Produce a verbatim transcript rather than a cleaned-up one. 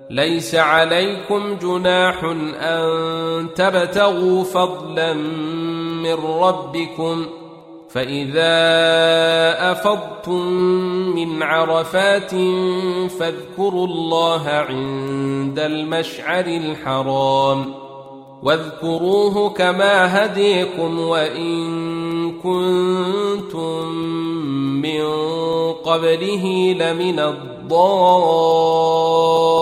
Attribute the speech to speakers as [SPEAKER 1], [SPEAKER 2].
[SPEAKER 1] ليس عليكم جناح أن تبتغوا فضلا من ربكم فإذا أفضتم من عرفات فاذكروا الله عند المشعر الحرام واذكروه كما هديكم وإن كنتم من قبله لمن الضالين